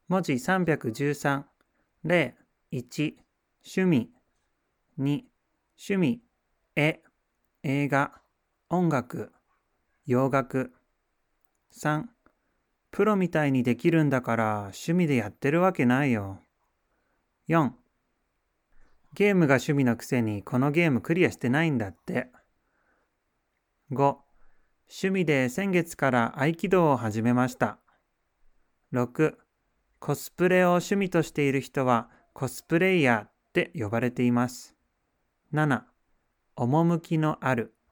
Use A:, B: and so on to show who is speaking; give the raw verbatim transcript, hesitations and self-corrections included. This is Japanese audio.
A: 文字さんびゃくじゅうさん。例いち、趣味。に、趣味、絵、映画、音楽、洋楽。さん、プロみたいにできるんだから趣味でやってるわけないよ。よん、ゲームが趣味のくせにこのゲームクリアしてないんだって。ご、趣味で先月から合気道を始めました。ろく、コスプレを趣味としている人はコスプレイヤーって呼ばれています。なな、趣のある。